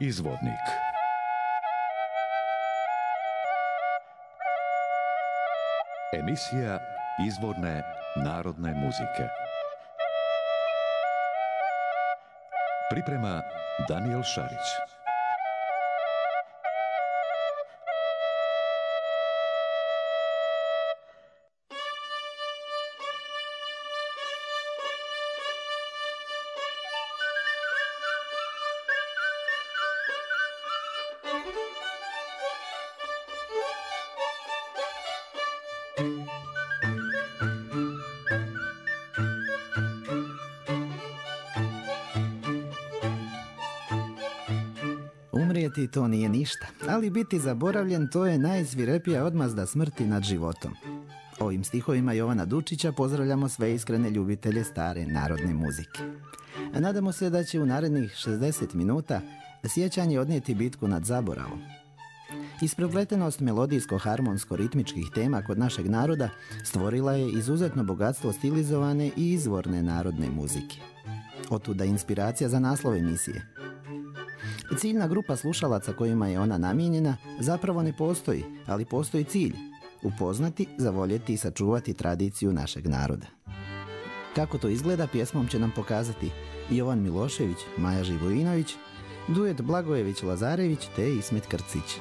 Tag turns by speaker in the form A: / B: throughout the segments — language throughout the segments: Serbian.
A: Izvornik. Emisija izvorne narodne muzike. Priprema Danijel Šarić.
B: Umrijeti to nije ništa, ali biti zaboravljen to je najsvirepija odmazda smrti nad životom. Ovim stihovima Jovana Dučića pozdravljamo sve iskrene ljubitelje stare narodne muzike. Nadamo se da će u narednih 60 minuta sjećanje odnijeti bitku nad zaboravom. Isprepletenost melodijsko-harmonsko-ritmičkih tema kod našeg naroda stvorila je izuzetno bogatstvo stilizovane i izvorne narodne muzike. Otuda inspiracija za naslov emisije. Ciljna grupa slušalaca kojima je ona namijenjena zapravo ne postoji, ali postoji cilj: upoznati, zavoljeti i sačuvati tradiciju našeg naroda. Kako to izgleda, pjesmom će nam pokazati Jovan Milošević, Maja Živojinović, duet Blagojević-Lazarević te Ismet Krcić.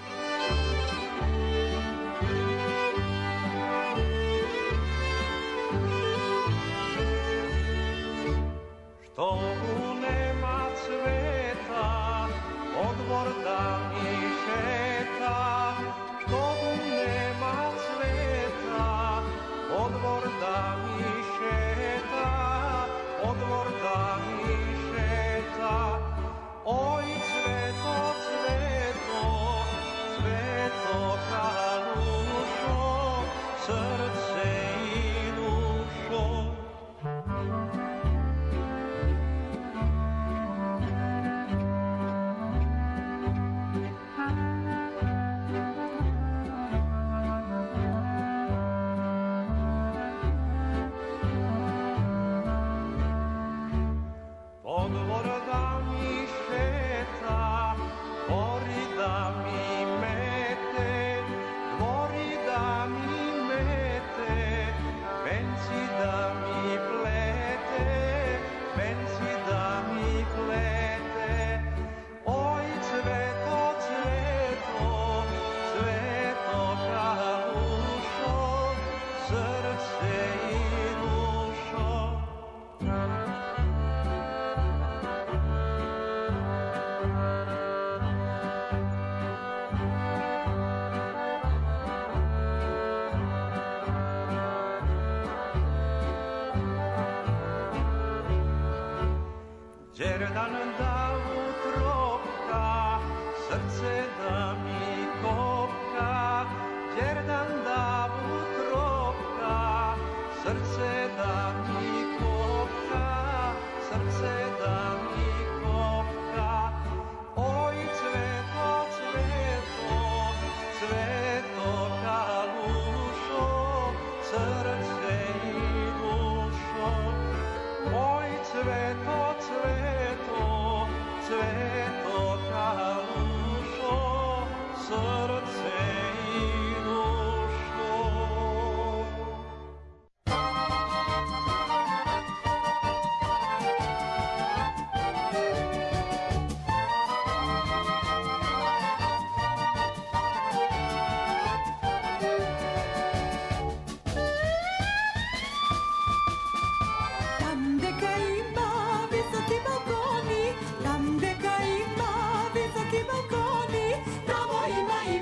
C: Balkoni, tam gdje ima visoki balkoni, tamo ima i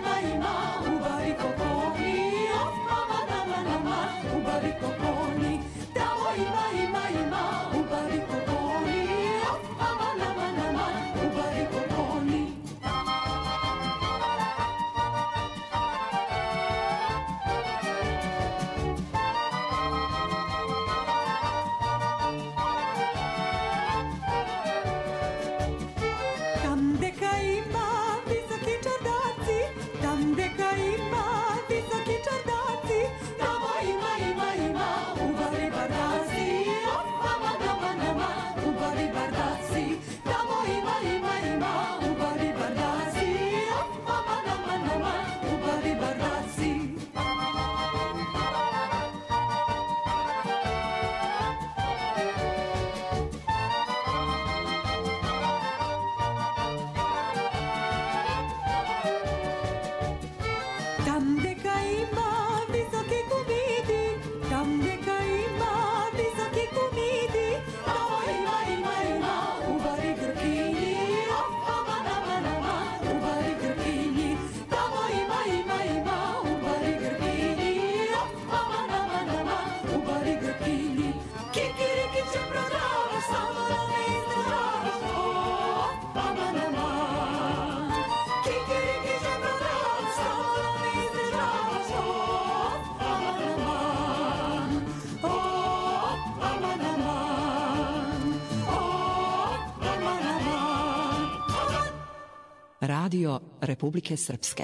C: Radio Republike Srpske.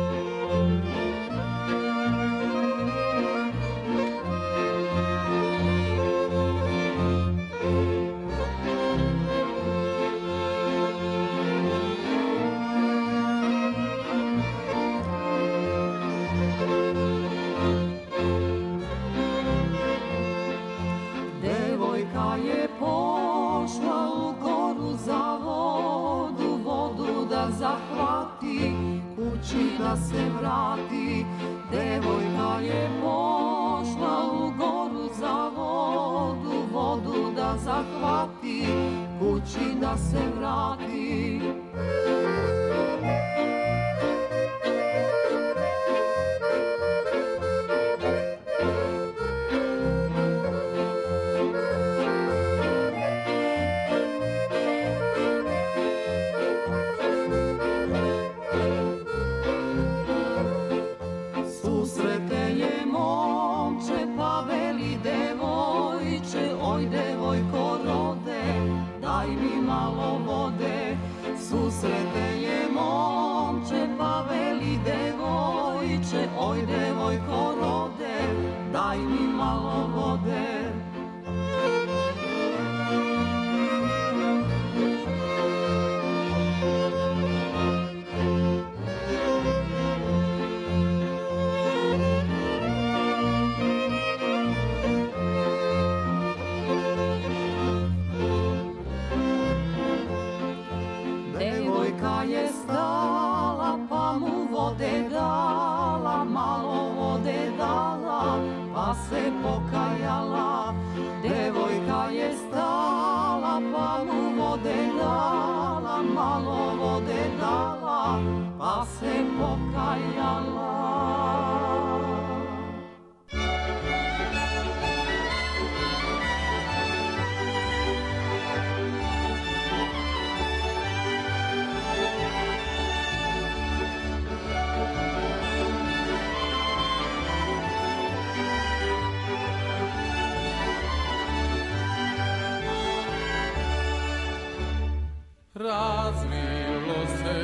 D: Da se vrati, devojka je pošla u goru za vodu, vodu da zahvati, kući da se vrati. Susrete je momče, pa veli devojče, oj devojko rode, daj mi malo vode. Je stala, pa mu vode dala, malo vode dala, pa se pokajala. Devojka je stala, pa mu vode dala, malo vode dala, pa se pokajala.
E: Razvilo se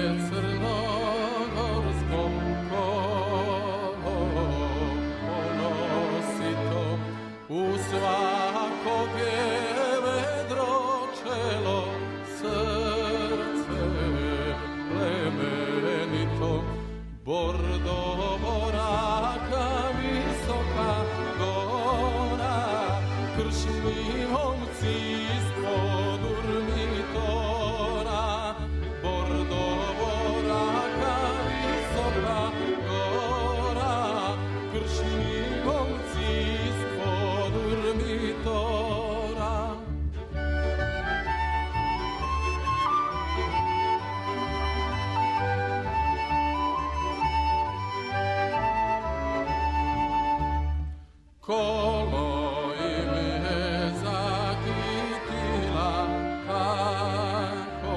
E: crnogorsko kolo, ponosito u svakog je vedro čelo, srce plemenito, bordo boraka, visoka gora, kršni momci ispod urmitora. Bordo boraka, visoka gora, kršni momci ispod urmitora. Kolo im je zakitila, kako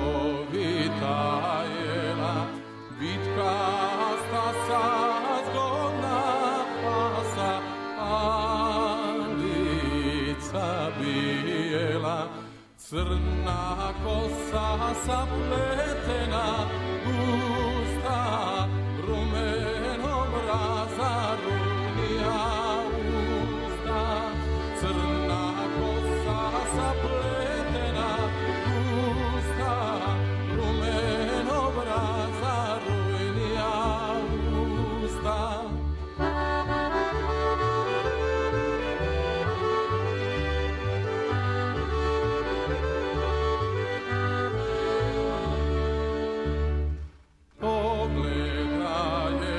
E: vitajela, vitkasta sa zgodna pasa, lica bijela, crna kosa sapletena, gusta, rumenom razarunija usta, crna kosa sapletena, gusta, rumenom razarunija usta. Pogleda je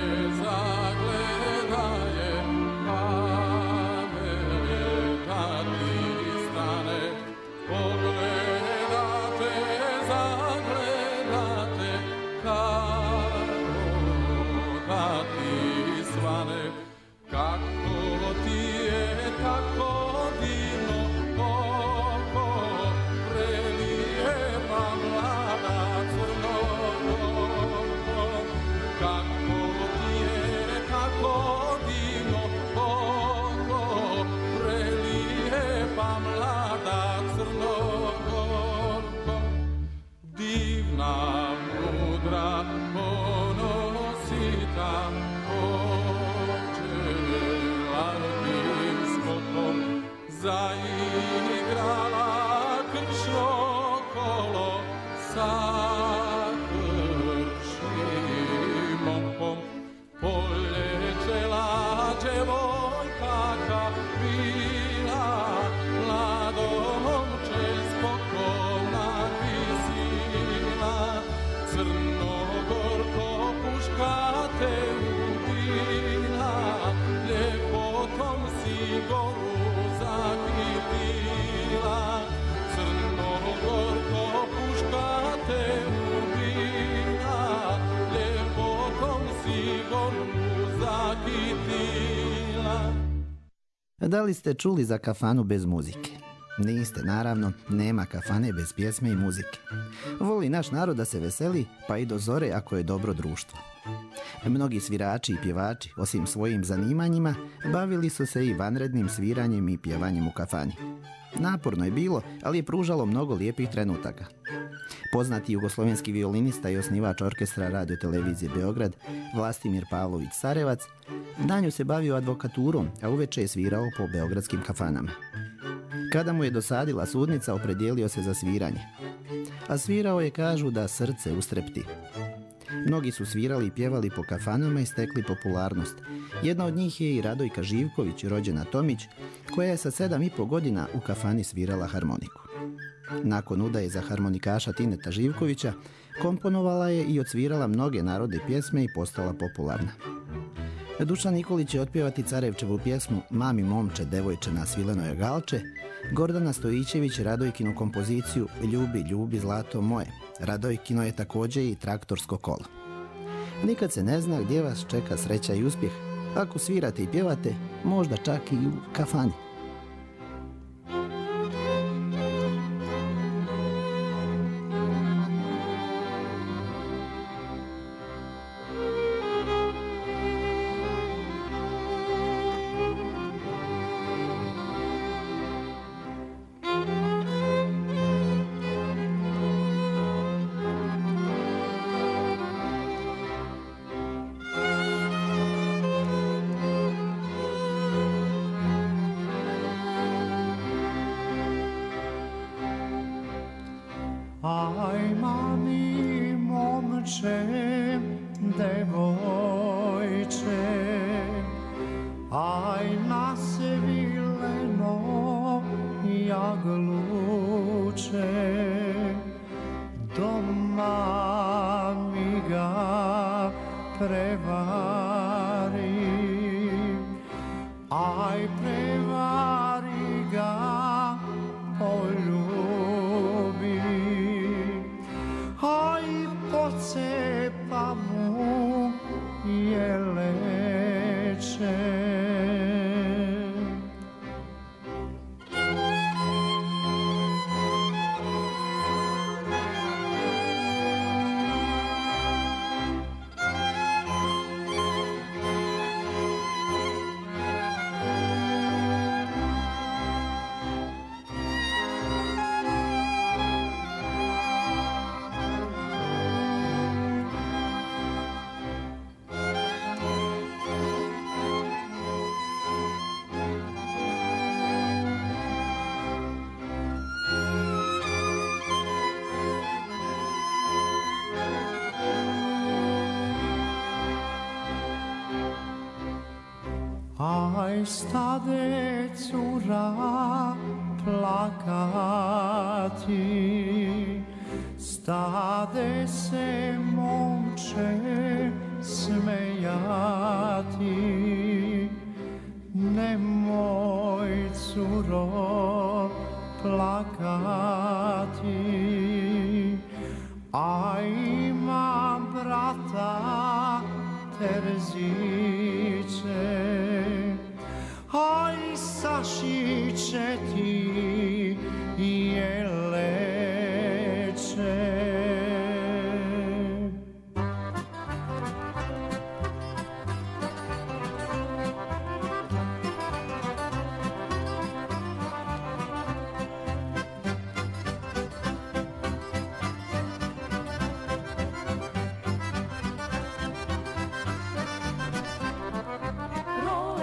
B: Da li ste čuli za kafanu bez muzike? Niste, naravno, nema kafane bez pjesme i muzike. Voli naš narod da se veseli, pa i do zore ako je dobro društvo. Mnogi svirači i pjevači, osim svojim zanimanjima, bavili su se i vanrednim sviranjem i pjevanjem u kafani. Naporno je bilo, ali je pružalo mnogo lijepih trenutaka. Poznati jugoslovenski violinista i osnivač orkestra Radio Televizije Beograd, Vlastimir Pavlović Sarevac, danju se bavio advokaturom, a uveče je svirao po beogradskim kafanama. Kada mu je dosadila sudnica, opredijelio se za sviranje. A svirao je, kažu, da srce ustrepti. Mnogi su svirali i pjevali po kafanama i stekli popularnost. Jedna od njih je i Radojka Živković, rođena Tomić, koja je sa 7,5 godina u kafani svirala harmoniku. Nakon udaje za harmonikaša Tineta Živkovića, komponovala je i odsvirala mnoge narodne pjesme i postala popularna. Dušan Nikolić će otpjevati Carevčevu pjesmu Mami momče, devojče na svilenoj galče, Gordana Stojićević Radojkinu kompoziciju Ljubi, ljubi, zlato moje. Radojkino je također i Traktorsko kolo. Nikad se ne zna gdje vas čeka sreća i uspjeh. Ako svirate i pjevate, možda čak i u kafani.
F: Aj, mami, momče, devojče, aj, na svileno jagluče, doma mi ga prevari, aj, prevari ga poljubi. Aj, pocepa mu jeleče. Aj, stade cura plakati, stade se momče smejati. Nemoj, curo, plakati, a ima brata Terziće. Aj, sašiće ti jeleče.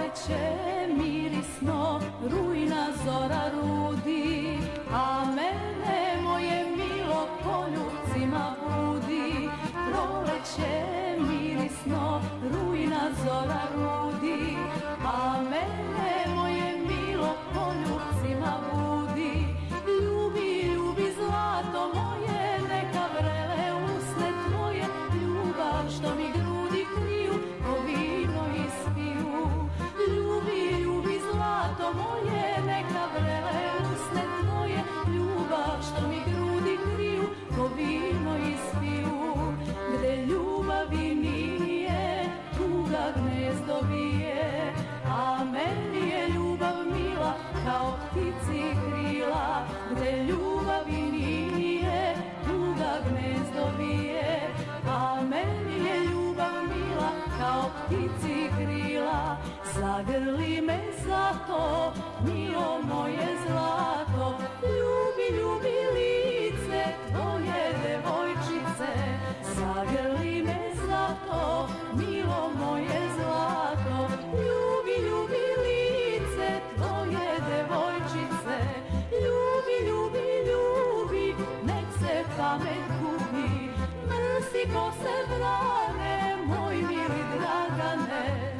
D: Mirisno, rujna zora rudi, a mene kose brane, moj mili Dragane.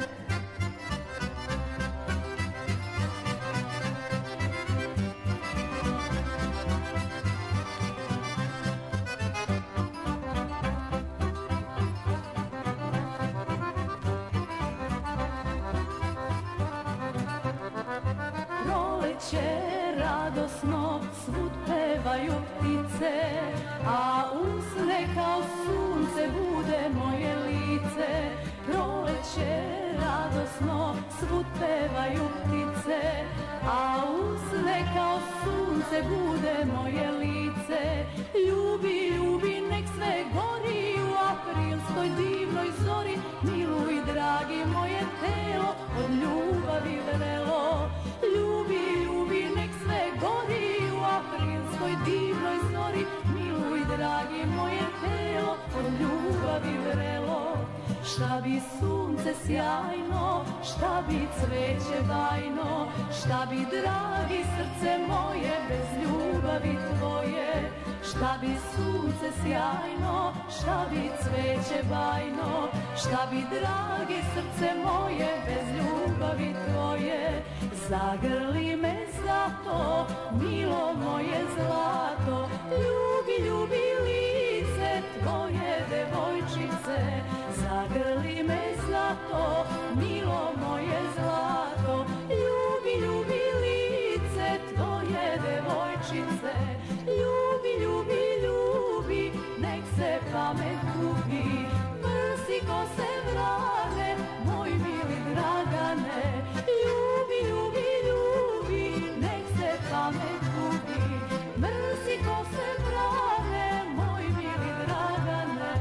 D: Proleće radosno, svud pevaju ptice, a usne kao sunce bude moje lice. Proleće radosno, svud pevaju ptice, a usne kao sunce bude moje lice. Ljubi, ljubi, nek sve gori u aprilskoj divnoj zori. Miluj, dragi, moje telo od ljubavi vrelo. Ljubi, ljubi, nek sve gori u aprilskoj divnoj zori. Miluj, dragi, moje telo od ljubavi vrelo. Šta bi sunce sjajno, šta bi cveće bajno, šta bi, dragi, srce moje bez ljubavi tvoje. Šta bi sunce sjajno, šta bi cveće bajno, šta bi, dragi, srce moje bez ljubavi tvoje. Zagrli me zato, milo moje zlato, ljubi, ljubi lice tvoje devojčice. Zagrli me zato, milo moje zlato, ljubi, ljubi lice tvoje devojčice. Ljubi, ljubi, ljubi, nek se pamet gubi, prsi kose vrane, moj mili Dragane. Ljubi, ljubi, ljubi, nek se pamet gubi, prsi kose vrane, moj mili Dragane.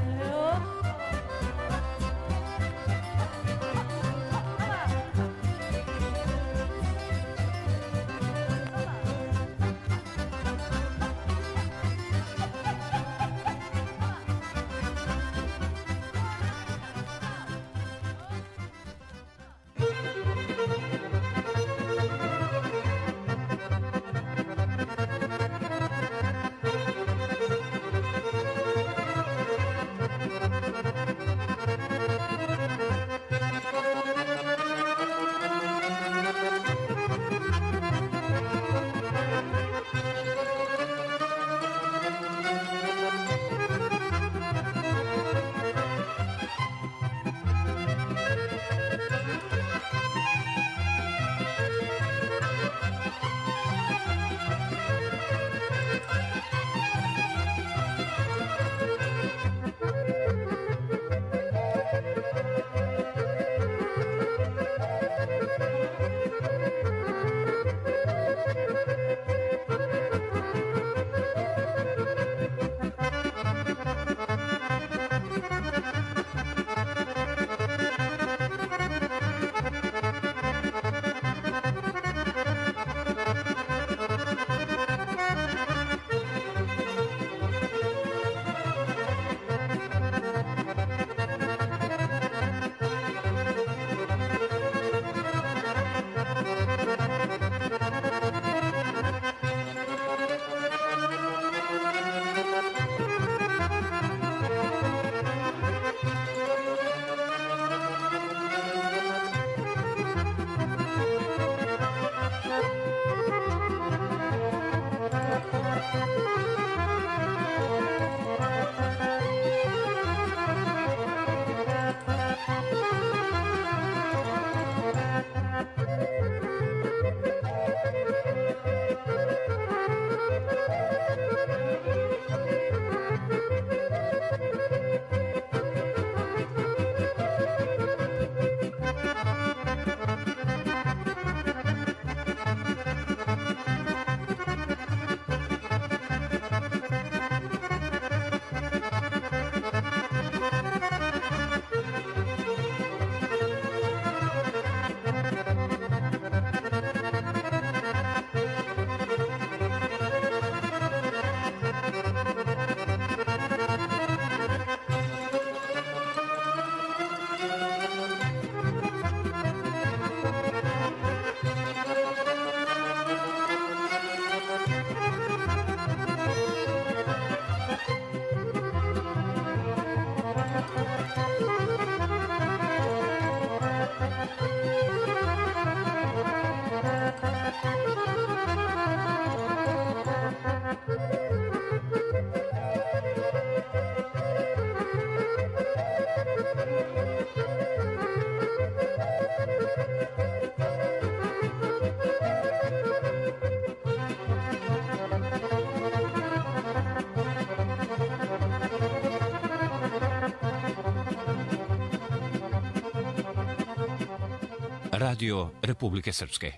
G: Radio Republike Srpske.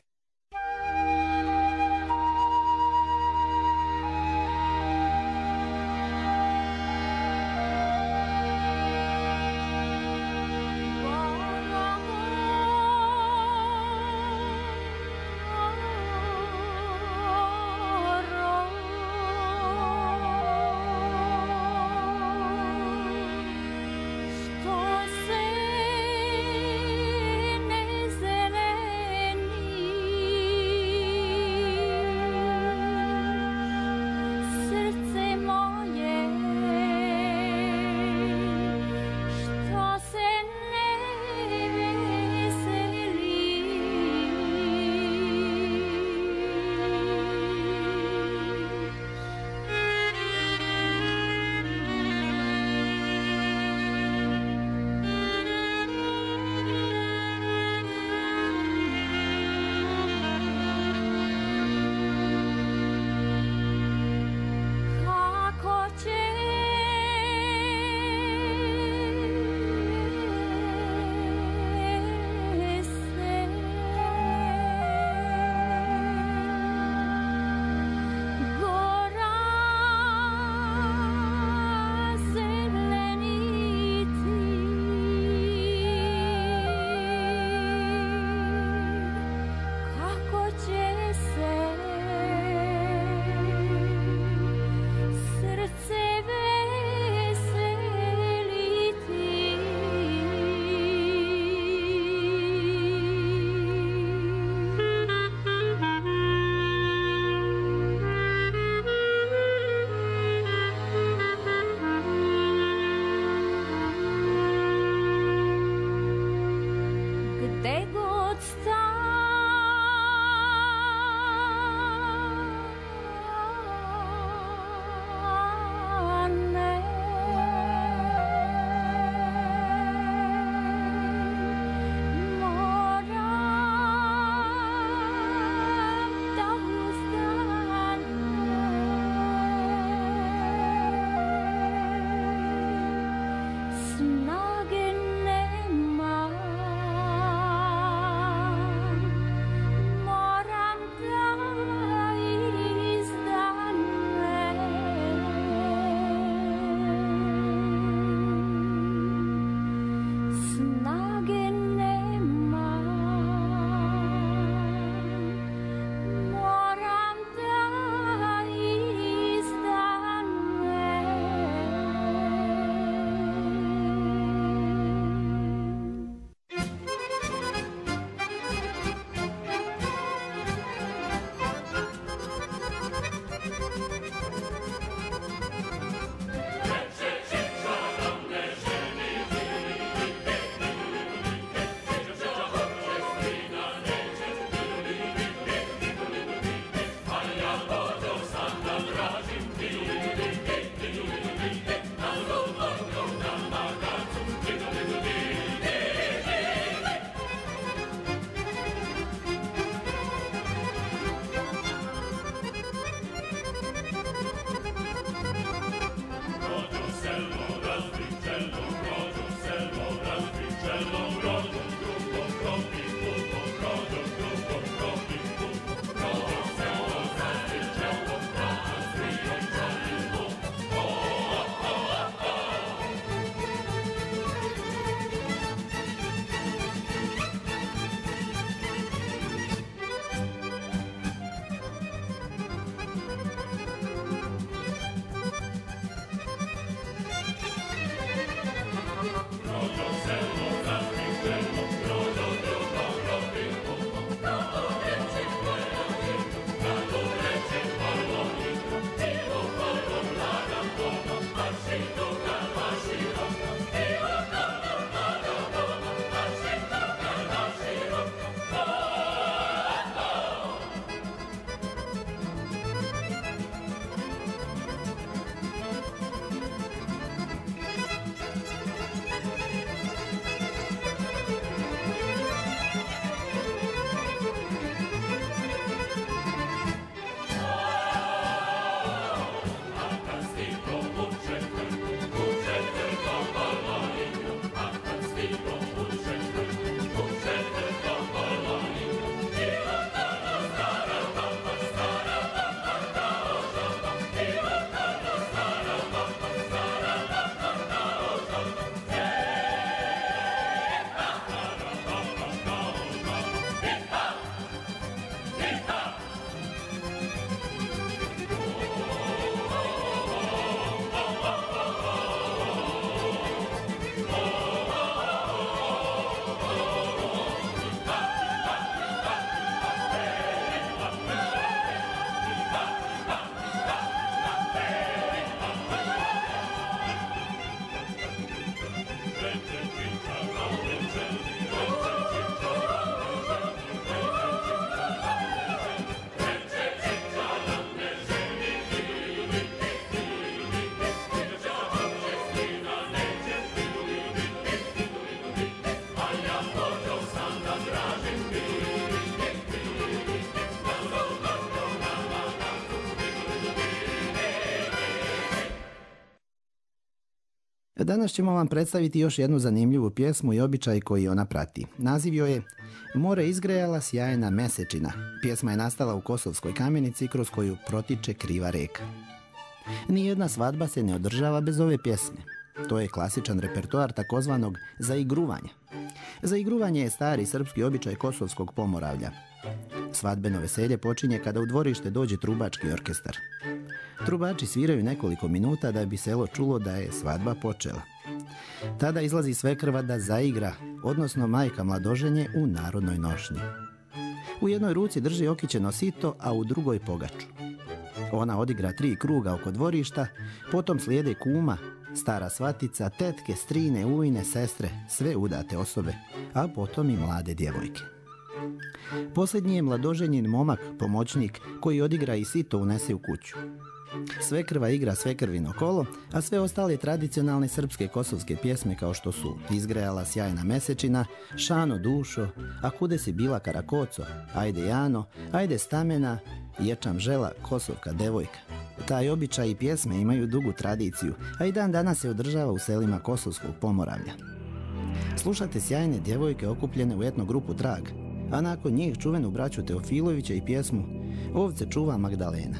B: Danas ćemo vam predstaviti još jednu zanimljivu pjesmu i običaj koji ona prati. Naziv joj je More izgrejala sjajna mesečina. Pjesma je nastala u Kosovskoj Kamenici kroz koju protiče kriva reka. Nijedna svadba se ne održava bez ove pjesme. To je klasičan repertoar takozvanog zaigruvanja. Zaigruvanje je stari srpski običaj kosovskog Pomoravlja. Svadbeno veselje počinje kada u dvorište dođe trubački orkestar. Trubači sviraju nekoliko minuta da bi selo čulo da je svadba počela. Tada izlazi svekrva da zaigra, odnosno majka mladoženje u narodnoj nošnji. U jednoj ruci drži okićeno sito, a u drugoj pogaču. Ona odigra 3 kruga oko dvorišta, potom slijede kuma, stara svatica, tetke, strine, ujne, sestre, sve udate osobe, a potom i mlade djevojke. Posljednji je mladoženjen momak, pomoćnik, koji odigra i sito unese u kuću. Svekrva igra svekrvino kolo, a sve ostale tradicionalne srpske kosovske pjesme kao što su Izgrejala sjajna mesečina, Šano dušo, A kude si bila Karakoco, Ajde Jano, Ajde stamena, Ječam žela, Kosovka devojka. Taj običaj i pjesme imaju dugu tradiciju, a i dan danas se održava u selima Kosovskog Pomoravlja. Slušate sjajne djevojke okupljene u etnogrupu Trag, a nakon njih čuvenu braću Teofilovića i pjesmu Ovce čuva Magdalena.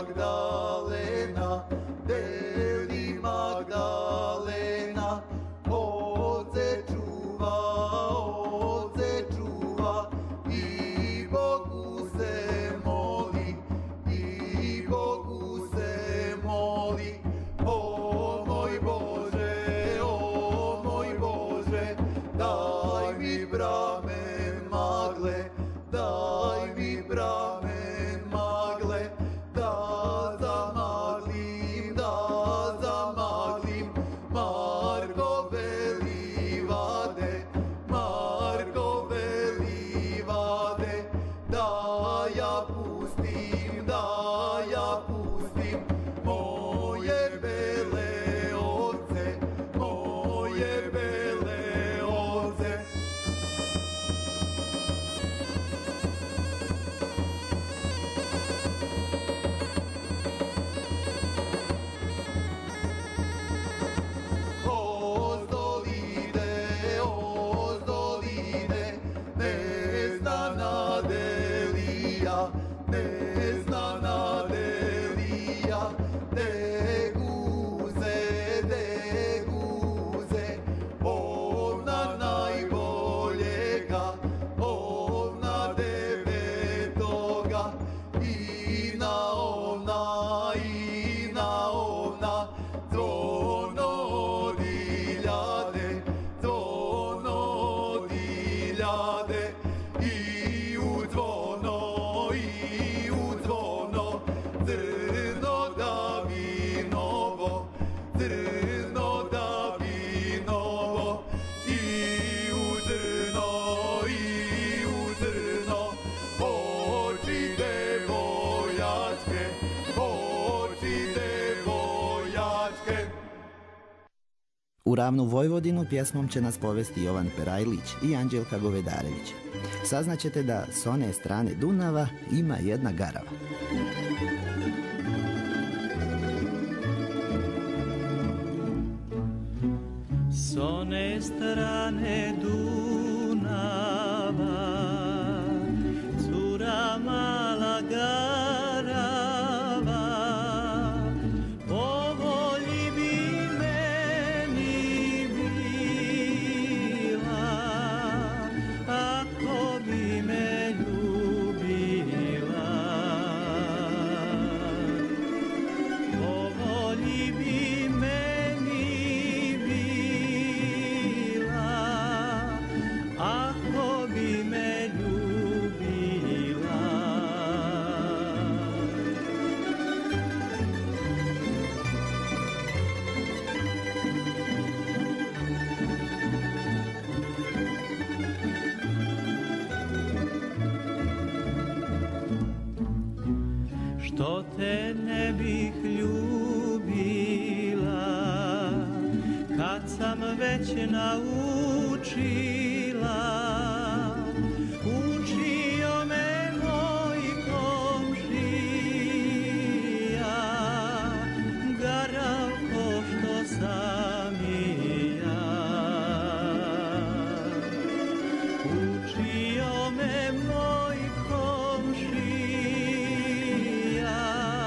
H: Magdalena, Deli Magdalena, ovce čuva, i Bogu se moli, i Bogu se moli. O moj Bože, daj mi bramen magle, daj mi bramen magle, da zamaglim Markove livade, da ja pustim moje bele ovce, Ozdolide, neznana Delija, de guze, ovna najboljega, ovna devetoga, i na ovna, zvono odiljade, i u zvono, zrno da vinovo, i u zrno, oči devojatke.
B: U ravnu Vojvodinu pjesmom će nas povesti Jovan Perajlić i Anđelka Govedarević. Saznaćete da s one strane Dunava ima jedna garava.
F: S one strane Dunava cura mala garava, po volji bi meni bila, ako bi me ljubila. Po volji bi meni ako bi me ljubila. Što te ne bih ljubila, kad sam već naučila, učio me moj komšija, Garavko što sam i ja. Učio me moj komšija,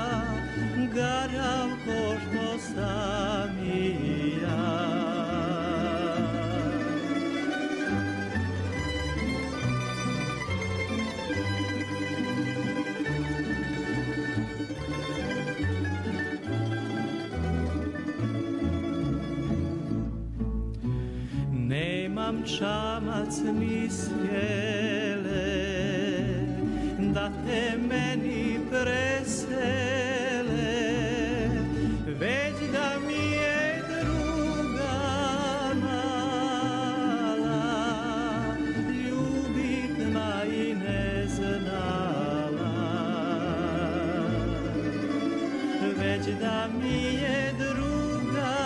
F: Garavko što sam i ja. Nemam čamac ni sjele, da te meni presele, već da mi je druga mala, ljubit ma i ne znala, već da mi je druga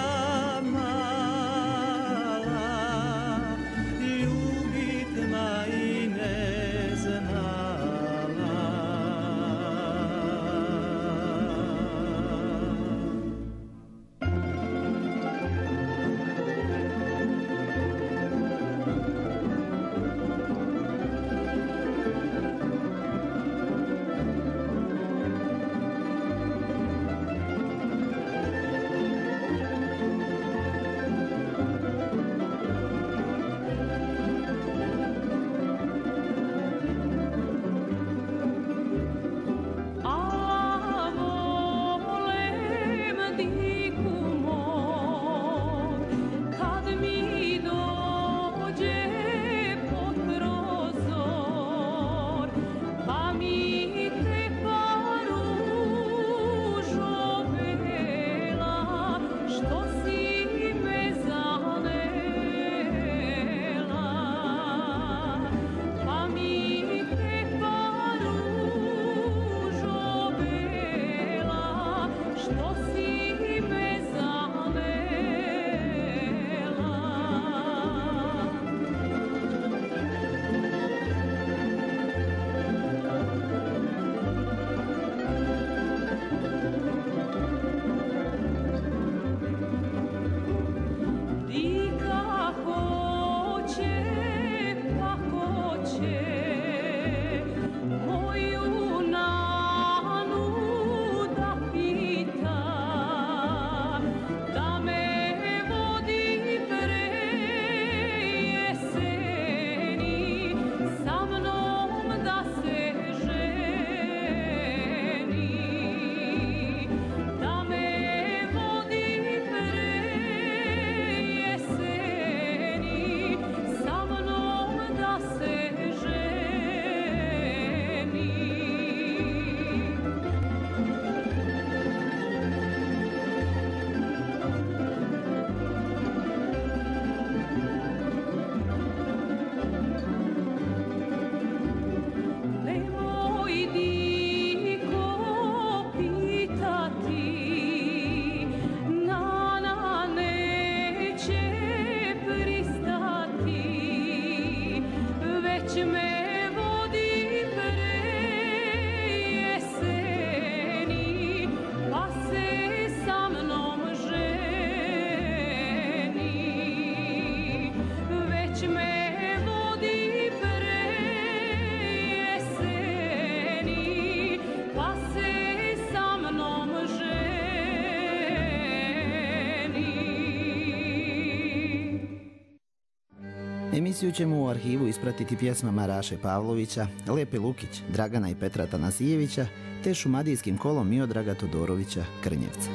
B: Emisiju ćemo u arhivu ispratiti pjesmama Raše Pavlovića, Lepe Lukić, Dragana i Petra Tanasijevića, te šumadijskim kolom Miodraga Todorovića Krnjevca.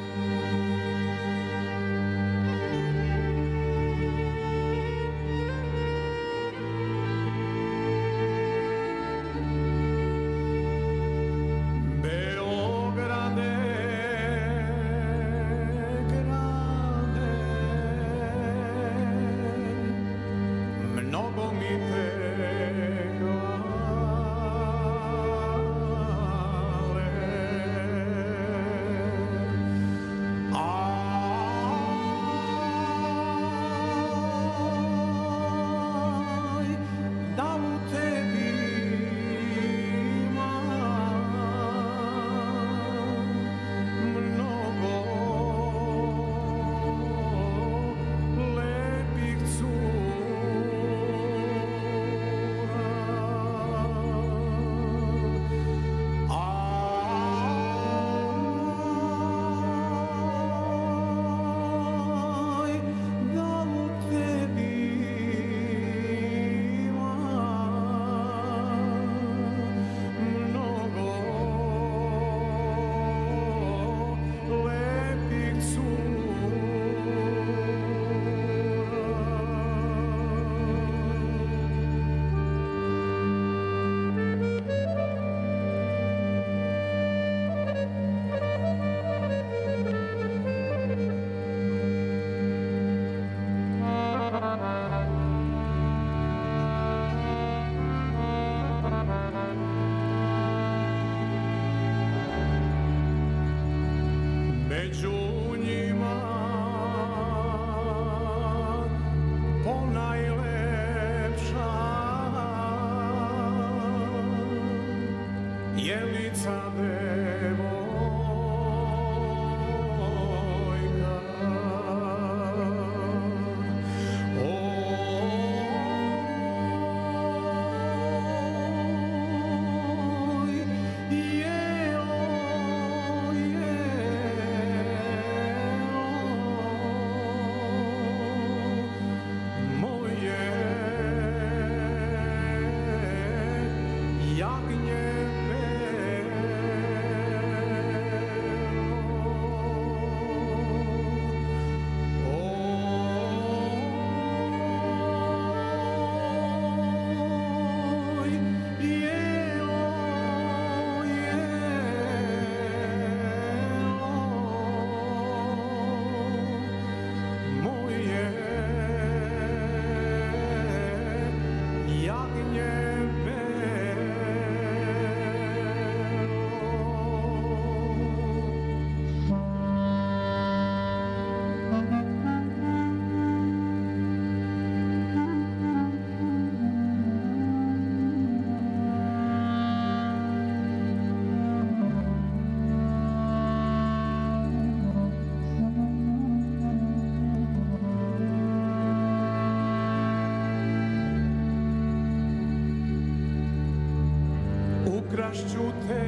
E: Ukrašću te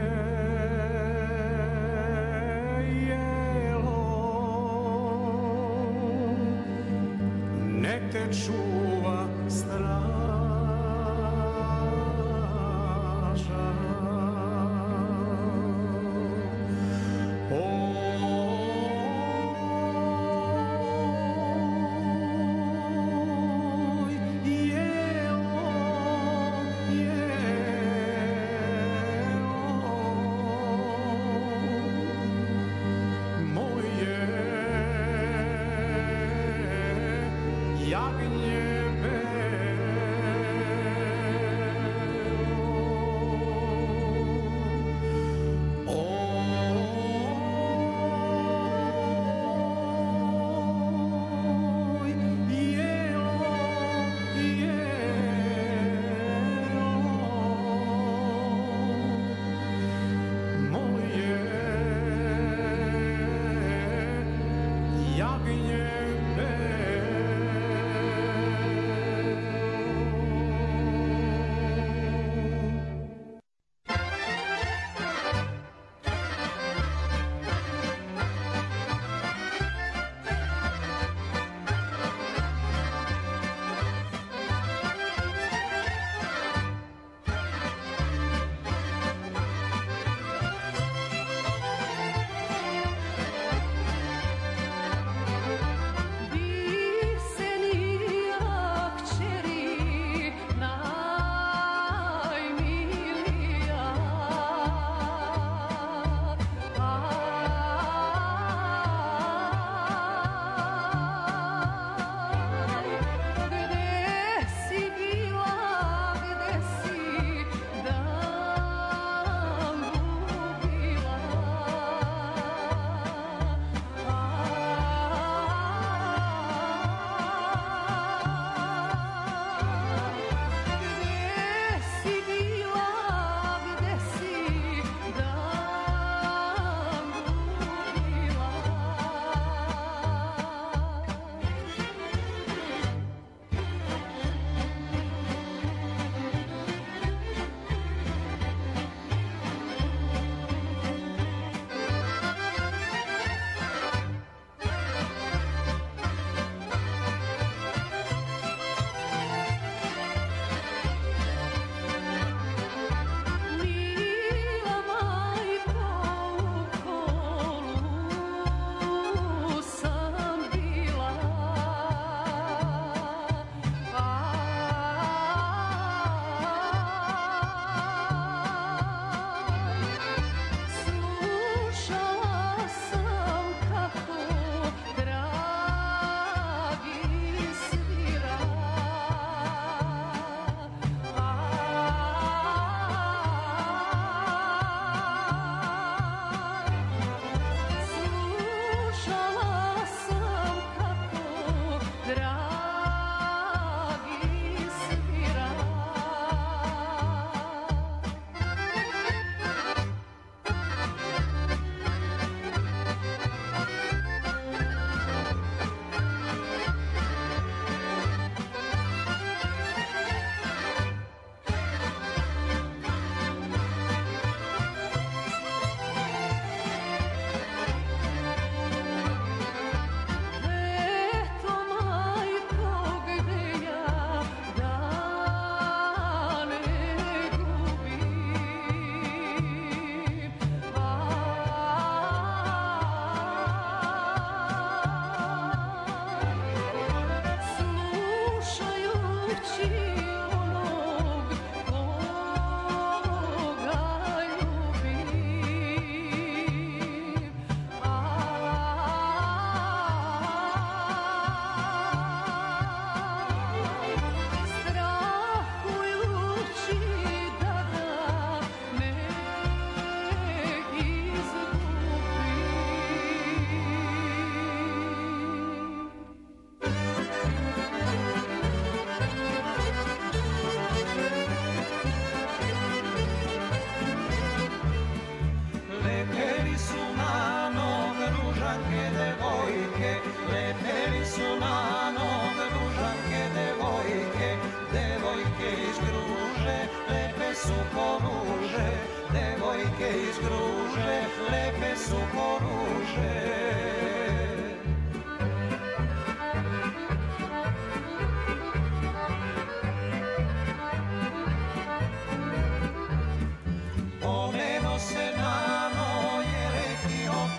E: jelo, nek te čuva straža. Jagnjeve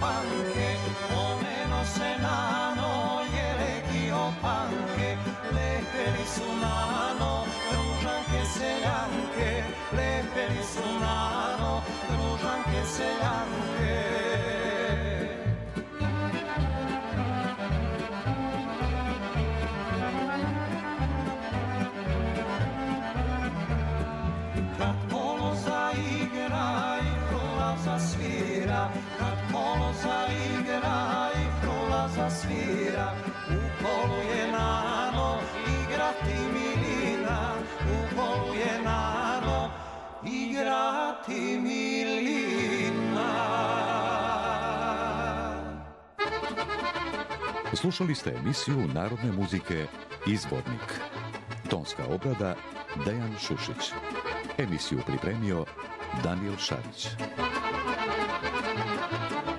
F: panke, one nose nano, jeleki opanke, lepeli su nano, ružanke seljanke, lepeli su nano, ružanke seljanke. Kad kolo zaigra i frula zasvira, kad kolo zaigra i frula zasvira, u kolu je nano igrati milina, u kolu je nano igrati milina.
A: Slušali ste emisiju narodne muzike Izvornik. Tonska obrada Dejan Šušić. Emisiju pripremio Daniel Šarić.